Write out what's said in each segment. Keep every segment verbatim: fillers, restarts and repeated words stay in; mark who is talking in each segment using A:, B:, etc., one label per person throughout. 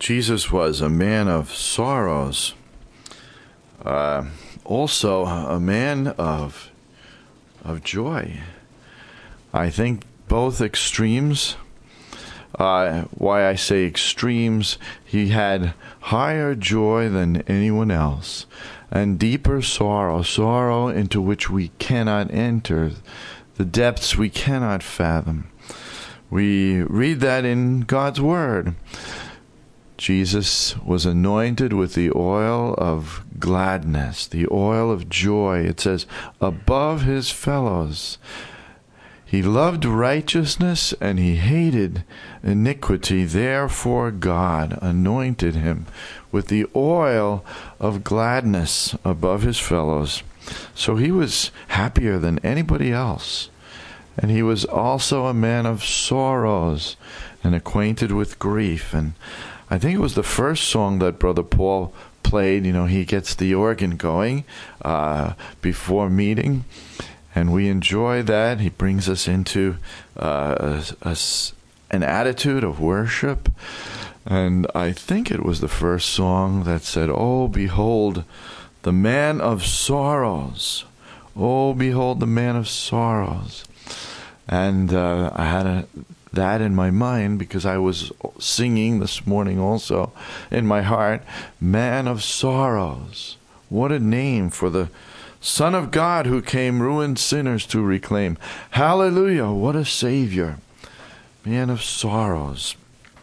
A: Jesus was a man of sorrows, uh, also a man of of joy. I think both extremes. Uh, why I say extremes, he had higher joy than anyone else, and deeper sorrow, sorrow into which we cannot enter, the depths we cannot fathom. We read that in God's Word. Jesus was anointed with the oil of gladness, the oil of joy. It says, above his fellows. He loved righteousness and he hated iniquity. Therefore God anointed him with the oil of gladness above his fellows. So he was happier than anybody else. And he was also a man of sorrows and acquainted with grief. And I think it was the first song that Brother Paul played. You know, he gets the organ going uh, before meeting. And we enjoy that. He brings us into uh, a, a, an attitude of worship. And I think it was the first song that said, "Oh, behold, the man of sorrows. Oh, behold, the man of sorrows." And uh, I had a, that in my mind because I was singing this morning also in my heart, man of sorrows. What a name for the Son of God who came ruined sinners to reclaim. Hallelujah, what a Savior. Man of sorrows.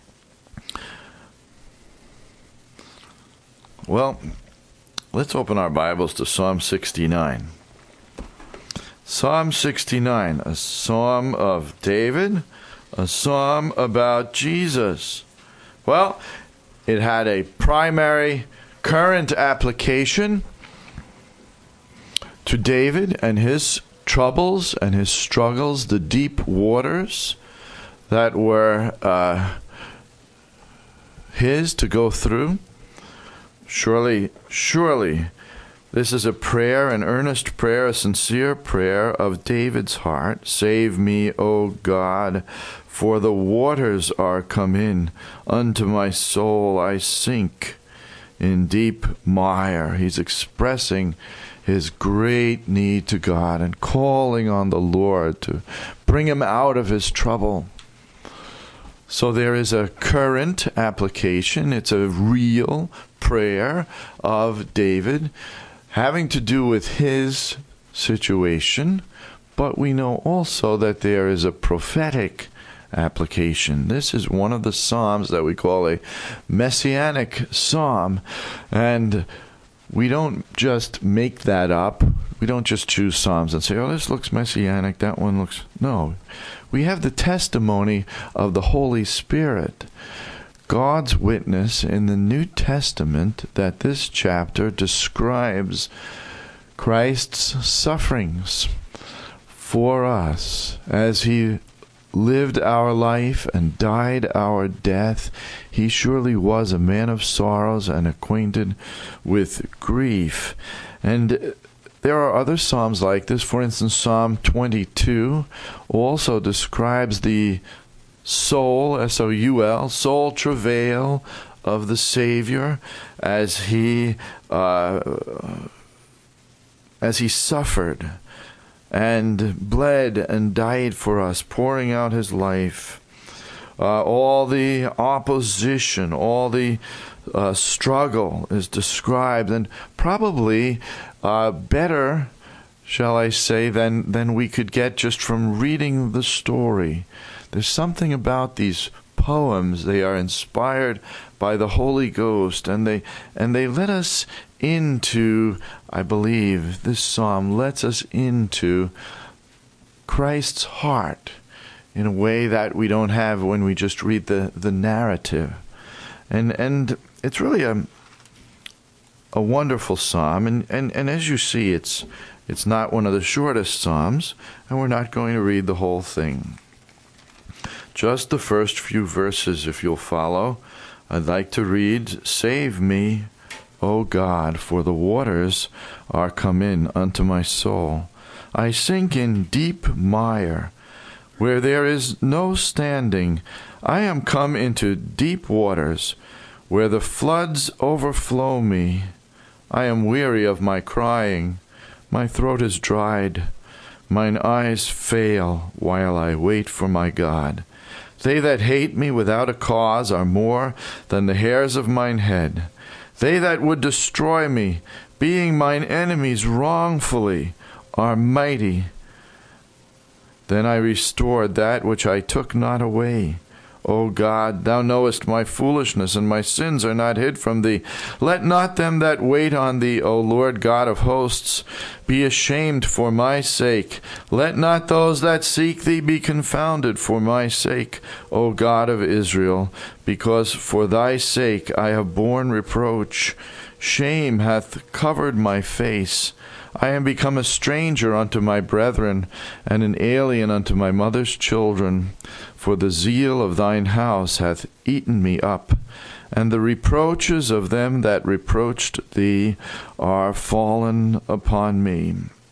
A: Well, let's open our Bibles to Psalm sixty-nine. Psalm sixty-nine, a psalm of David, a psalm about Jesus. Well, it had a primary current application to David and his troubles and his struggles, the deep waters that were uh, his to go through. Surely, surely, this is a prayer, an earnest prayer, a sincere prayer of David's heart. Save me, O God, for the waters are come in. Unto my soul I sink in deep mire. He's expressing his great need to God and calling on the Lord to bring him out of his trouble. So there is a current application. It's a real prayer of David having to do with his situation, but we know also that there is a prophetic application. This is one of the psalms that we call a messianic psalm, and we don't just make that up. We don't just choose psalms and say, oh, this looks messianic, that one looks... No. We have the testimony of the Holy Spirit, God's witness in the New Testament that this chapter describes Christ's sufferings for us as he lived our life and died our death. He surely was a man of sorrows and acquainted with grief. And there are other psalms like this. For instance, Psalm twenty-two also describes the soul, S O U L, soul travail of the Savior as he uh, as he suffered and bled and died for us, pouring out his life. Uh, all the opposition, all the uh, struggle is described, and probably uh, better, shall I say, than, than we could get just from reading the story. There's something about these poems. They are inspired by the Holy Ghost, and they and they let us into, I believe, this psalm lets us into Christ's heart in a way that we don't have when we just read the, the narrative. And and it's really a a wonderful psalm, and, and, and as you see, it's it's not one of the shortest psalms, and we're not going to read the whole thing. Just the first few verses, if you'll follow. I'd like to read, Save me, O God, for the waters are come in unto my soul. I sink in deep mire, where there is no standing. I am come into deep waters, Where the floods overflow me, I am weary of my crying. My throat is dried. Mine eyes fail while I wait for my God. They that hate me without a cause are more than the hairs of mine head. They that would destroy me, being mine enemies wrongfully, are mighty. Then I restored that which I took not away. O God, thou knowest my foolishness, and my sins are not hid from thee. Let not them that wait on thee, O Lord God of hosts, be ashamed for my sake. Let not those that seek thee be confounded for my sake, O God of Israel, because for thy sake I have borne reproach. Shame hath covered my face. I am become a stranger unto my brethren, and an alien unto my mother's children. For the zeal of thine house hath eaten me up, and the reproaches of them that reproached thee are fallen upon me.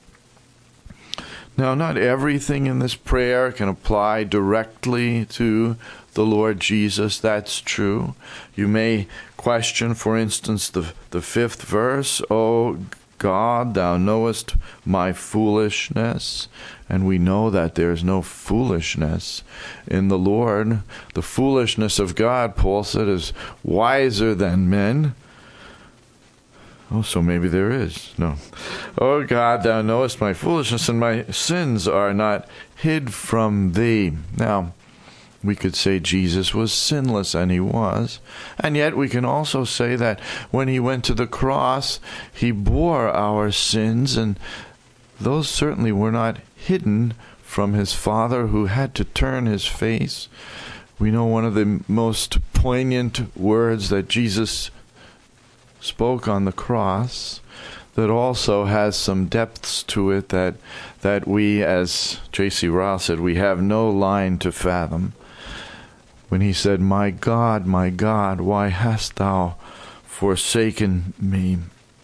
A: Now, not everything in this prayer can apply directly to the Lord Jesus. That's true. You may question, for instance, the, the fifth verse, O God, thou knowest my foolishness. And we know that there is no foolishness in the Lord. The foolishness of God, Paul said, is wiser than men. Oh, so maybe there is. No. O God, thou knowest my foolishness, and my sins are not hid from thee. Now, we could say Jesus was sinless, and he was. And yet we can also say that when he went to the cross, he bore our sins, and those certainly were not hidden from his Father, who had to turn his face. We know one of the most poignant words that Jesus spoke on the cross that also has some depths to it that that we, as J C Ryle said, we have no line to fathom. When he said, "My God, my God, why hast thou forsaken me?"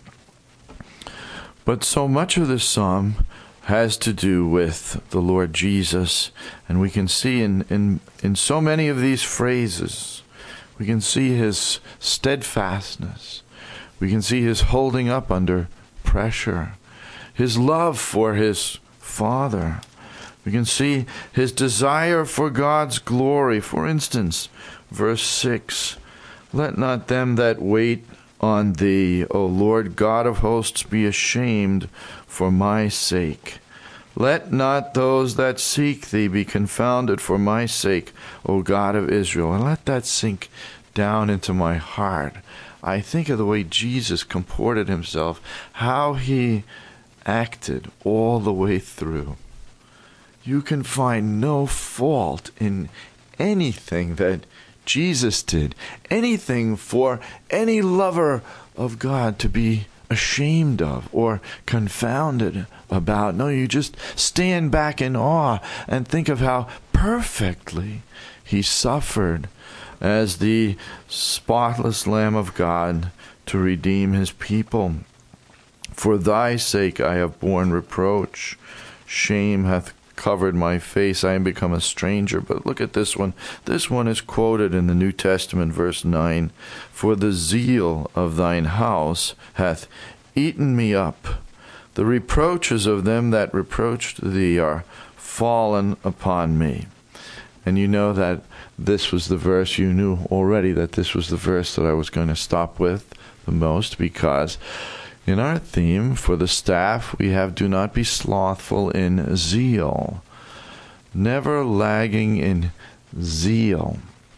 A: But so much of this psalm has to do with the Lord Jesus, and we can see in, in, in so many of these phrases, we can see his steadfastness. We can see his holding up under pressure, his love for his Father. We can see his desire for God's glory. For instance, verse six, "Let not them that wait on thee, O Lord God of hosts, be ashamed for my sake. Let not those that seek thee be confounded for my sake, O God of Israel." And let that sink down into my heart. I think of the way Jesus comported himself, how he acted all the way through. You can find no fault in anything that Jesus did, anything for any lover of God to be ashamed of or confounded about. No, you just stand back in awe and think of how perfectly he suffered as the spotless Lamb of God to redeem his people. "For thy sake I have borne reproach. Shame hath covered my face. I am become a stranger." But look at this one. This one is quoted in the New Testament, verse nine. "For the zeal of thine house hath eaten me up. The reproaches of them that reproached thee are fallen upon me." And you know that this was the verse, you knew already that this was the verse that I was going to stop with the most, because in our theme for the staff we have, "Do not be slothful in zeal," never lagging in zeal.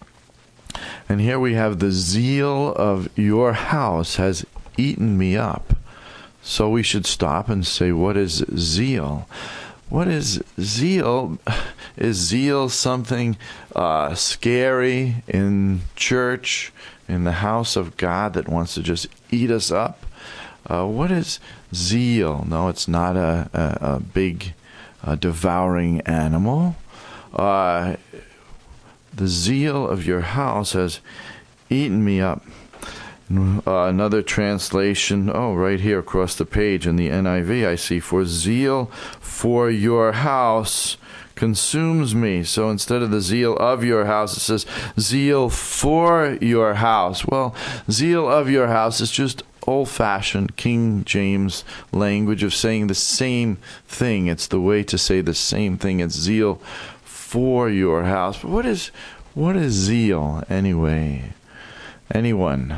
A: And here we have, "The zeal of your house has eaten me up." So we should stop and say, what is zeal? What is zeal? Is zeal something uh, scary in church, in the house of God, that wants to just eat us up? Uh, what is zeal? No, it's not a, a, a big uh, devouring animal. Uh, the zeal of your house has eaten me up. Uh, another translation, oh, right here across the page in the N I V, I see, "For zeal for your house consumes me. So instead of the zeal of your house, it says zeal for your house. Well, zeal of your house is just old-fashioned King James language of saying the same thing. It's the way to say the same thing. It's zeal for your house. But what is what is zeal anyway? Anyone?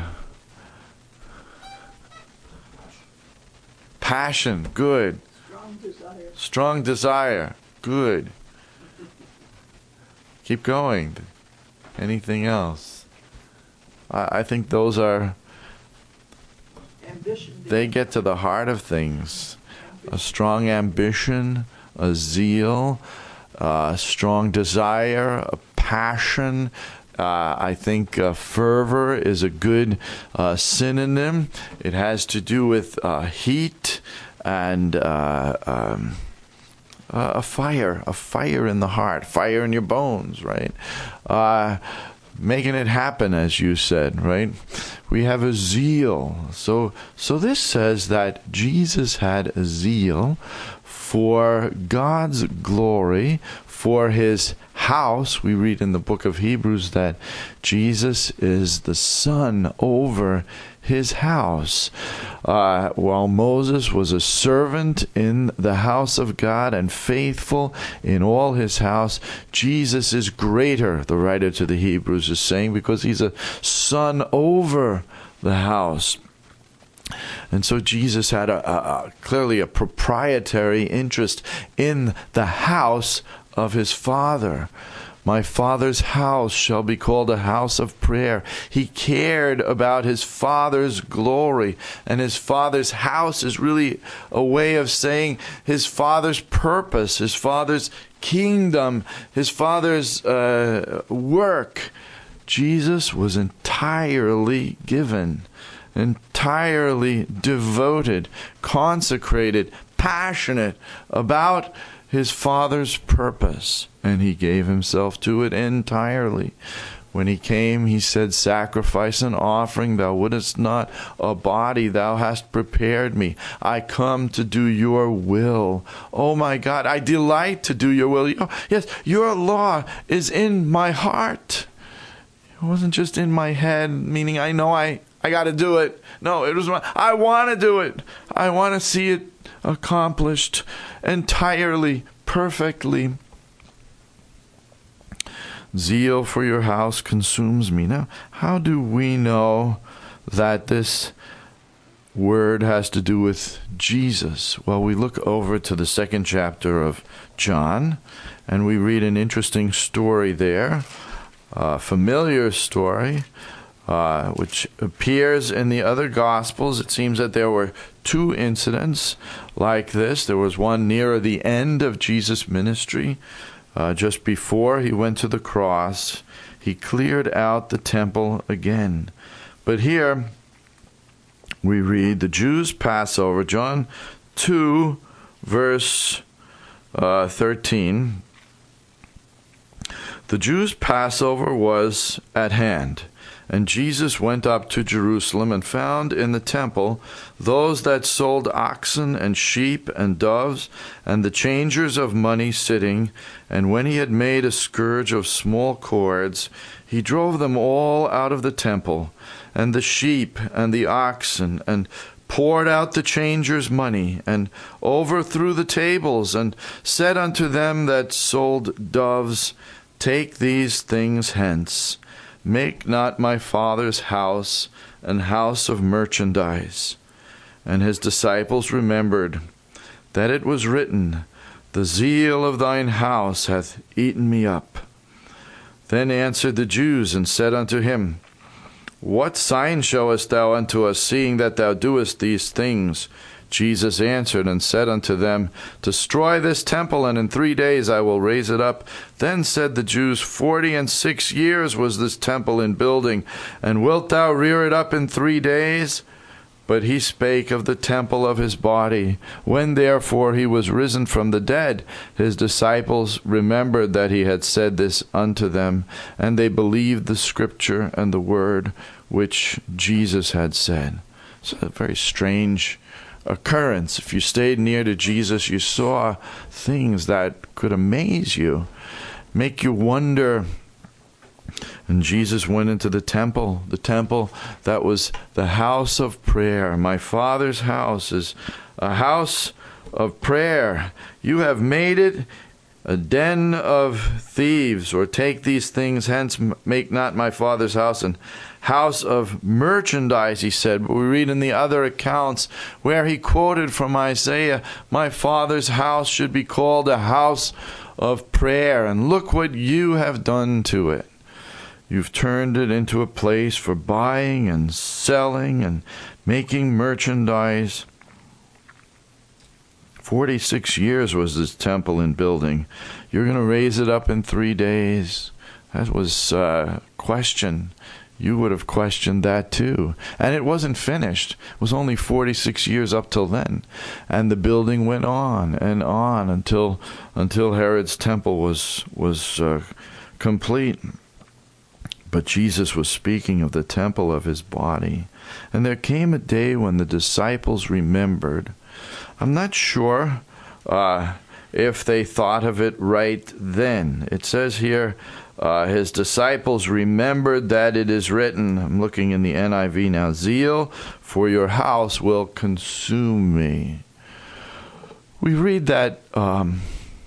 A: Passion, good.
B: Strong desire.
A: Strong desire, good. Keep going. Anything else? I, I think those are,
B: Ambition.
A: they get to the heart of things. A strong ambition, a zeal, a strong desire, a passion. Uh, I think uh, fervor is a good uh, synonym. It has to do with uh, heat and uh, um, uh, a fire, a fire in the heart, fire in your bones, right? Uh, making it happen, as you said, right? We have a zeal. So, so this says that Jesus had a zeal for God's glory, for his house. We read in the book of Hebrews that Jesus is the son over his house. Uh, while Moses was a servant in the house of God and faithful in all his house, Jesus is greater, the writer to the Hebrews is saying, because he's a son over the house. And so Jesus had a, a, a clearly a proprietary interest in the house of his Father. My Father's house shall be called a house of prayer. He cared about his Father's glory. And his Father's house is really a way of saying his Father's purpose, his Father's kingdom, his Father's uh, work. Jesus was entirely given, entirely devoted, consecrated, passionate about his Father's purpose, and he gave himself to it entirely. When he came, he said, sacrifice and offering thou wouldest not, a body thou hast prepared me. I come to do your will. Oh my God, I delight to do your will. Oh, yes, your law is in my heart. It wasn't just in my head, meaning I know I, I got to do it. No, it was my, I want to do it. I want to see it accomplished entirely, perfectly. Zeal for your house consumes me. Now, how do we know that this word has to do with Jesus? Well, we look over to the second chapter of John, and we read an interesting story there, a familiar story, uh, which appears in the other Gospels. It seems that there were two incidents like this. There was one near the end of Jesus' ministry, uh, just before he went to the cross. He cleared out the temple again. But here we read the Jews' Passover, John two, verse uh, thirteen. The Jews' Passover was at hand, and Jesus went up to Jerusalem and found in the temple those that sold oxen and sheep and doves and the changers of money sitting. And when he had made a scourge of small cords, he drove them all out of the temple, and the sheep and the oxen, and poured out the changers' money, and overthrew the tables, and said unto them that sold doves, take these things hence. Make not my Father's house an house of merchandise. And his disciples remembered that it was written, the zeal of thine house hath eaten me up. Then answered the Jews and said unto him, what sign showest thou unto us, seeing that thou doest these things? Jesus answered and said unto them, destroy this temple, and in three days I will raise it up. Then said the Jews, Forty and six years was this temple in building, and wilt thou rear it up in three days? But he spake of the temple of his body. When therefore he was risen from the dead, his disciples remembered that he had said this unto them, and they believed the scripture and the word which Jesus had said. It's a very strange occurrence. If you stayed near to Jesus, you saw things that could amaze you, make you wonder. And Jesus went into the temple, the temple that was the house of prayer. My Father's house is a house of prayer. You have made it a den of thieves. Or take these things hence, make not my Father's house an house of merchandise, he said. But we read in the other accounts where he quoted from Isaiah, my Father's house should be called a house of prayer. And look what you have done to it. You've turned it into a place for buying and selling and making merchandise. Forty-six years was this temple in building. You're going to raise it up in three days. That was a question. You would have questioned that too. And it wasn't finished. It was only forty-six years up till then. And the building went on and on until until Herod's temple was, was uh, complete. But Jesus was speaking of the temple of his body. And there came a day when the disciples remembered. I'm not sure uh, if they thought of it right then. It says here, uh, his disciples remembered that it is written, I'm looking in the N I V now, zeal for your house will consume me. We read that um,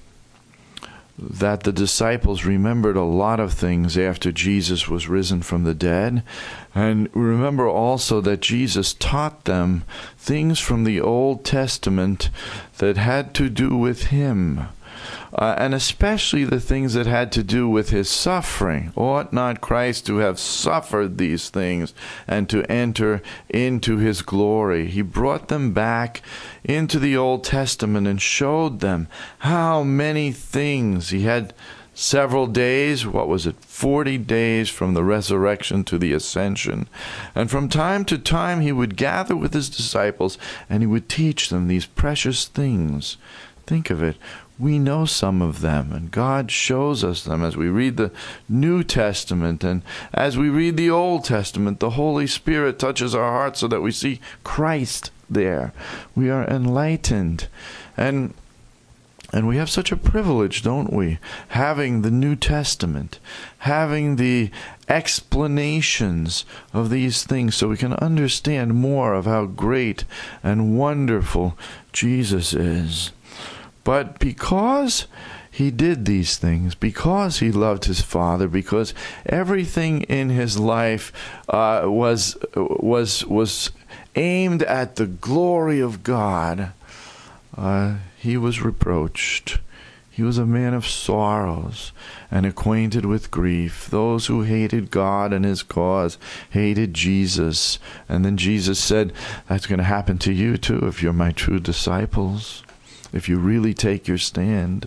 A: that the disciples remembered a lot of things after Jesus was risen from the dead. And remember also that Jesus taught them things from the Old Testament that had to do with him. Uh, and especially the things that had to do with his suffering. Ought not Christ to have suffered these things and to enter into his glory? He brought them back into the Old Testament and showed them how many things. He had several days, what was it, forty days from the resurrection to the ascension. And from time to time he would gather with his disciples and he would teach them these precious things. Think of it. We know some of them, and God shows us them as we read the New Testament. And as we read the Old Testament, the Holy Spirit touches our hearts so that we see Christ there. We are enlightened. And and we have such a privilege, don't we? Having the New Testament, having the explanations of these things so we can understand more of how great and wonderful Jesus is. But because he did these things, because he loved his Father, because everything in his life uh, was was was aimed at the glory of God, uh, he was reproached. He was a man of sorrows and acquainted with grief. Those who hated God and his cause hated Jesus. And then Jesus said, that's going to happen to you too if you're my true disciples. If you really take your stand.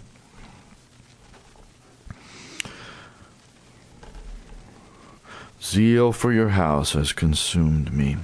A: Zeal for your house has consumed me.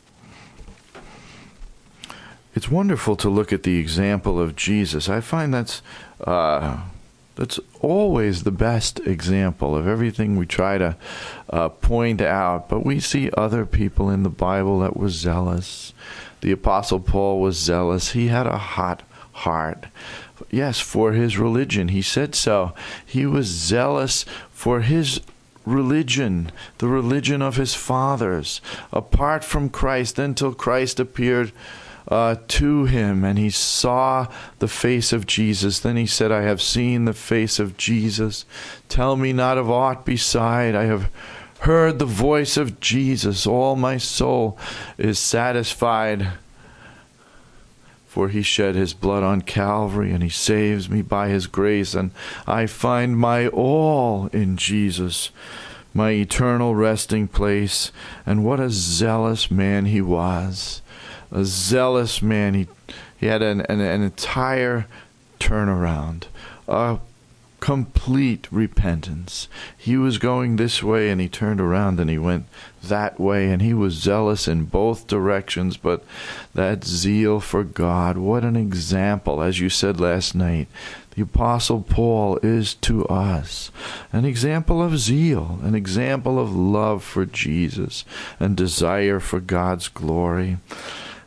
A: It's wonderful to look at the example of Jesus. I find that's uh, that's always the best example of everything we try to uh, point out. But we see other people in the Bible that were zealous. The Apostle Paul was zealous. He had a hot heart. Yes, for his religion. He said so. He was zealous for his religion, the religion of his fathers, apart from Christ, until Christ appeared uh, to him and he saw the face of Jesus. Then he said, I have seen the face of Jesus. Tell me not of aught beside. I have heard the voice of Jesus. All my soul is satisfied. For he shed his blood on Calvary, and he saves me by his grace, and I find my all in Jesus, my eternal resting place. And what a zealous man he was. A zealous man. He, he had an, an, an entire turnaround, a complete repentance. He was going this way, and he turned around, and he went that way, and he was zealous in both directions. But that zeal for God, what an example. As you said last night, the Apostle Paul is to us an example of zeal, an example of love for Jesus and desire for God's glory.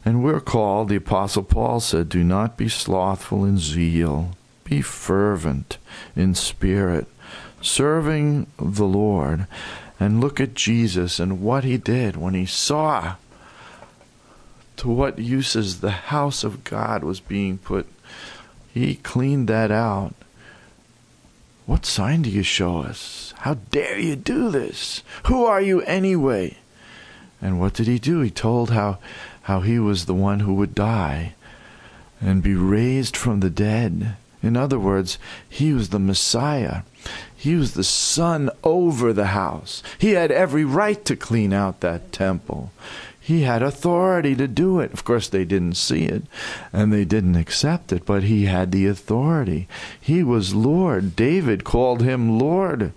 A: And we're called, the Apostle Paul said, do not be slothful in zeal. Be fervent in spirit, serving the Lord. And look at Jesus and what he did when he saw to what uses the house of God was being put. He cleaned that out. What sign do you show us? How dare you do this? Who are you anyway? And what did he do? He told how, how he was the one who would die and be raised from the dead. In other words, he was the Messiah. He was the son over the house. He had every right to clean out that temple. He had authority to do it. Of course, they didn't see it, and they didn't accept it, but he had the authority. He was Lord. David called him Lord.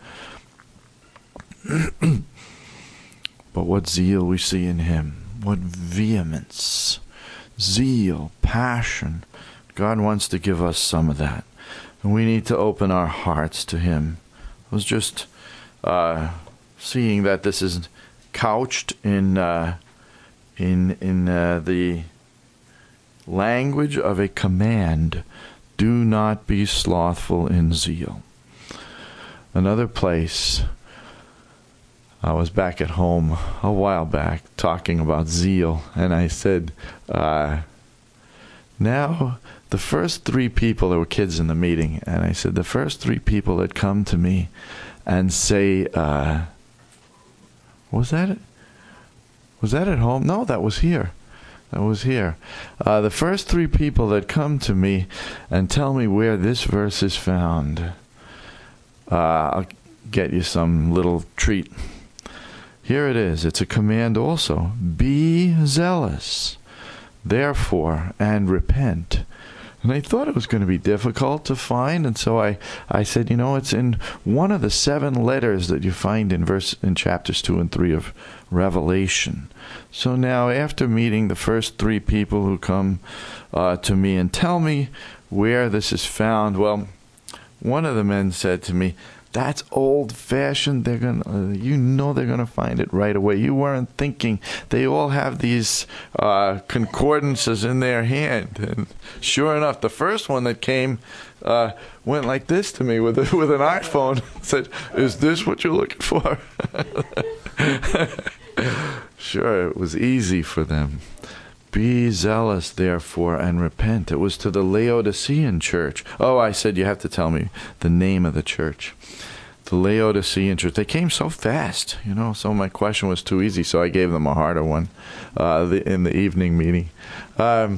A: But what zeal we see in him. What vehemence, zeal, passion. God wants to give us some of that. And we need to open our hearts to him. I was just uh, seeing that this is couched in uh, in in uh, the language of a command. Do not be slothful in zeal. Another place, I was back at home a while back talking about zeal, and I said, uh, now the first three people, there were kids in the meeting, and I said, the first three people that come to me and say, uh, was that was that at home? No, that was here. That was here. Uh, the first three people that come to me and tell me where this verse is found, uh, I'll get you some little treat. Here it is. It's a command also. Be zealous, therefore, and repent. And I thought it was going to be difficult to find, and so I, I said, you know, it's in one of the seven letters that you find in verse in chapters two and three of Revelation. So now, after meeting the first three people who come uh, to me and tell me where this is found, well, one of the men said to me, that's old-fashioned. They're gonna, uh, you know, they're gonna find it right away. You weren't thinking. They all have these uh, concordances in their hand, and sure enough, the first one that came uh, went like this to me with a, with an iPhone. Said, "Is this what you're looking for?" Sure, it was easy for them. Be zealous, therefore, and repent. It was to the Laodicean church. Oh, I said you have to tell me the name of the church. The Laodicean church. They came so fast, you know, so my question was too easy, so I gave them a harder one uh, the, in the evening meeting. Um,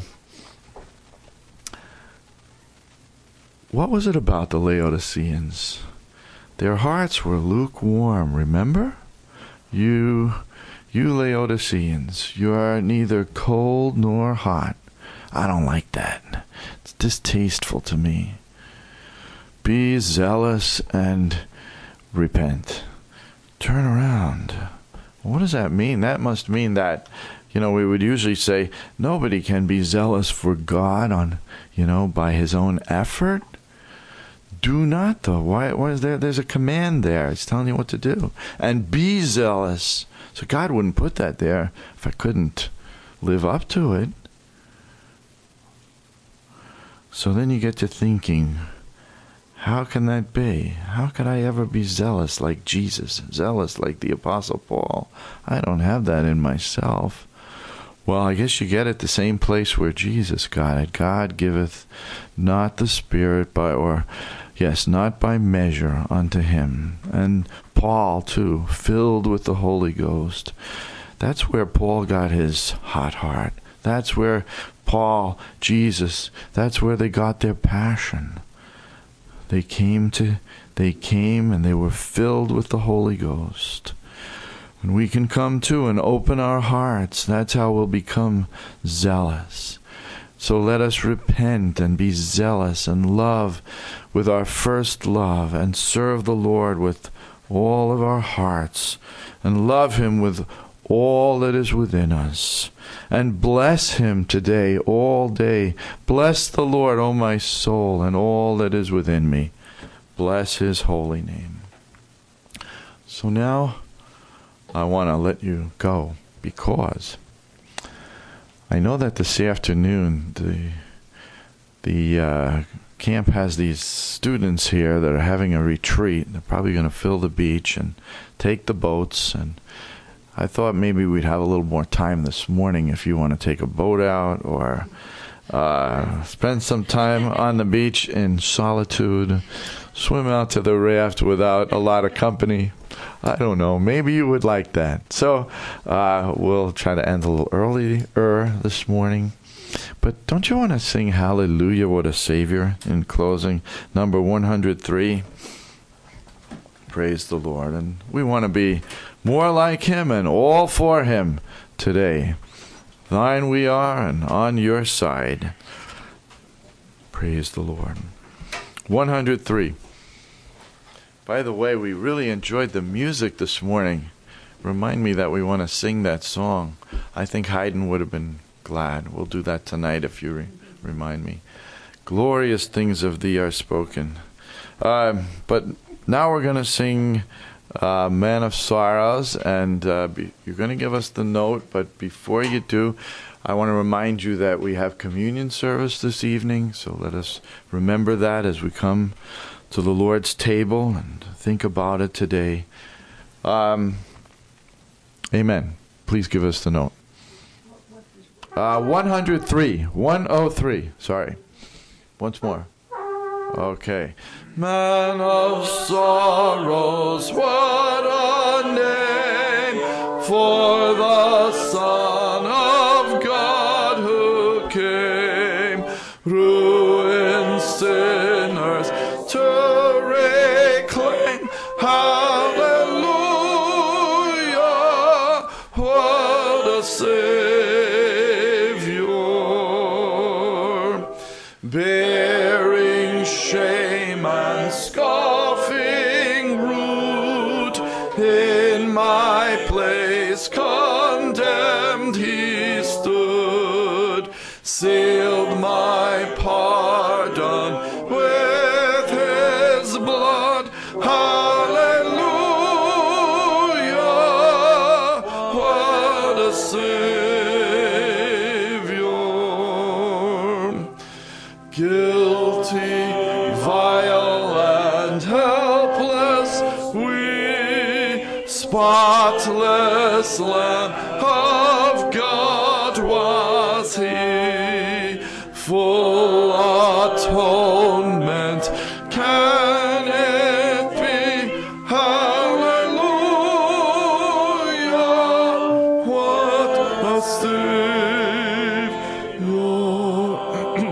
A: what was it about the Laodiceans? Their hearts were lukewarm, remember? You... You Laodiceans, you are neither cold nor hot. I don't like that. It's distasteful to me. Be zealous and repent. Turn around. What does that mean? That must mean that, you know, we would usually say nobody can be zealous for God on, you know, by his own effort. Do not, though. Why, why is there? There's a command there. It's telling you what to do. And be zealous. So God wouldn't put that there if I couldn't live up to it. So then you get to thinking, how can that be? How could I ever be zealous like Jesus, zealous like the Apostle Paul? I don't have that in myself. Well, I guess you get it the same place where Jesus got it. God giveth not the Spirit by, or yes, not by measure unto him. And Paul, too, filled with the Holy Ghost. That's where Paul got his hot heart. That's where Paul, Jesus, that's where they got their passion. They came to, they came and they were filled with the Holy Ghost. And we can come to and open our hearts. That's how we'll become zealous. So let us repent and be zealous and love with our first love and serve the Lord with all of our hearts and love him with all that is within us and bless him today, all day. Bless the Lord, O my soul, and all that is within me. Bless his holy name. So now I want to let you go because I know that this afternoon the the uh, camp has these students here that are having a retreat. They're probably going to fill the beach and take the boats, and I thought maybe we'd have a little more time this morning if you want to take a boat out or uh, spend some time on the beach in solitude, swim out to the raft without a lot of company. I don't know. Maybe you would like that. So uh, we'll try to end a little earlier this morning. But don't you want to sing Hallelujah, What a Savior in closing? Number one hundred three. Praise the Lord. And we want to be more like him and all for him today. Thine we are and on your side. Praise the Lord. one hundred three. By the way, we really enjoyed the music this morning. Remind me that we want to sing that song. I think Haydn would have been glad. We'll do that tonight if you re- remind me. Glorious things of thee are spoken. Uh, but now we're going to sing uh, Man of Sorrows, and uh, be, you're going to give us the note, but before you do, I want to remind you that we have communion service this evening, so let us remember that as we come to the Lord's table and think about it today. Um, amen. Please give us the note. Uh, one hundred three. one oh three. Sorry. Once more. Okay. Man of sorrows, what a name for the Son of God who came, ruined sinners to reclaim. Hallelujah, what a Savior, bearing shame and scoffing rude, in my place condemned he stood, sealed my pardon with his blood. Hallelujah, what a Savior, guilty, vile, and helpless, we, spotless Lamb of God was he, full atonement. Can it be? Hallelujah, what a Savior.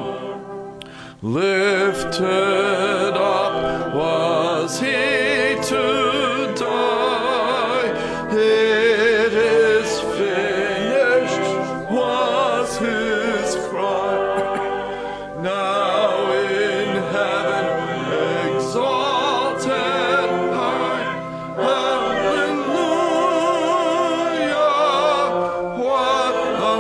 A: Lifted up was he to die. It is finished was his cry. Now in heaven exalted high. Hallelujah, what a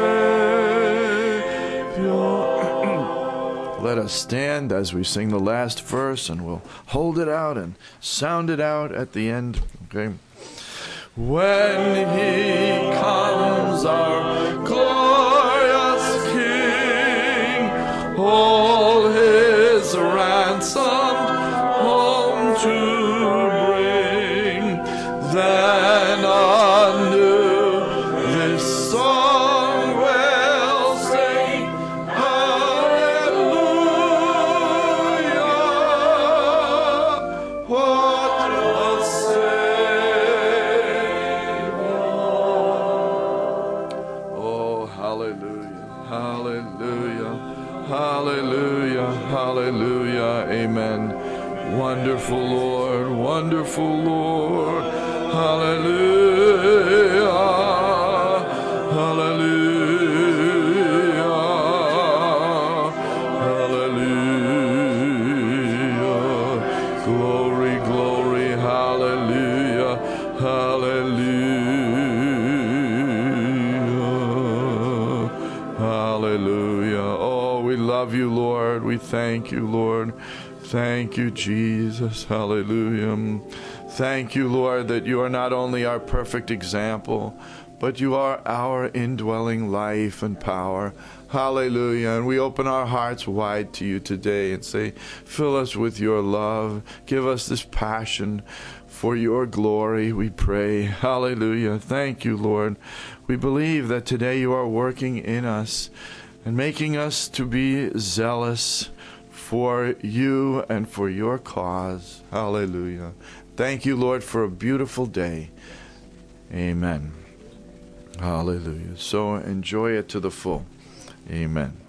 A: Savior. Let us stand as we sing the last verse, and we'll hold it out and sound it out at the end. Okay. When he comes, our glorious King, all his ransomed home to bring, then anew this song will sing. Hallelujah, what a Savior. Oh, hallelujah, hallelujah, hallelujah, hallelujah, amen. Wonderful Lord, wonderful Lord, hallelujah, hallelujah, hallelujah, glory, glory, hallelujah, hallelujah, hallelujah. Oh, we love you, Lord. We thank you, Lord. Thank you, Jesus. Hallelujah. Thank you, Lord, that you are not only our perfect example, but you are our indwelling life and power. Hallelujah. And we open our hearts wide to you today and say, fill us with your love. Give us this passion for your glory, we pray. Hallelujah. Thank you, Lord. We believe that today you are working in us and making us to be zealous for you and for your cause. Hallelujah. Thank you, Lord, for a beautiful day. Amen. Hallelujah. So enjoy it to the full. Amen.